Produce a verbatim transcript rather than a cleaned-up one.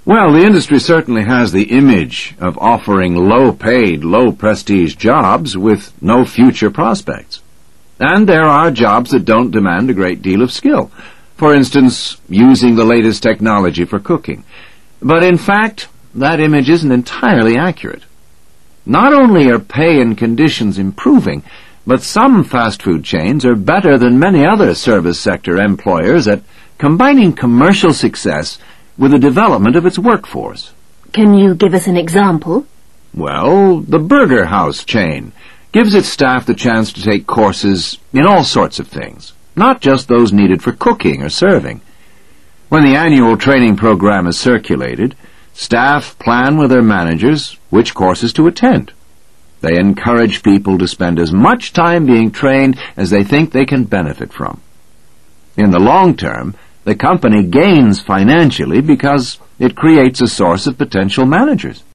Well, the industry certainly has the image of offering low-paid, low-prestige jobs with no future prospects. And there are jobs that don't demand a great deal of skill. For instance, using the latest technology for cooking. But in fact, that image isn't entirely accurate. Not only are pay and conditions improving, but some fast food chains are better than many other service sector employers at combining commercial success with the development of its workforce. Can you give us an example? Well, the Burger House chain gives its staff the chance to take courses in all sorts of things, not just those needed for cooking or serving. When the annual training program is circulated, staff plan with their managers which courses to attend. They encourage people to spend as much time being trained as they think they can benefit from. In the long term, the company gains financially because it creates a source of potential managers.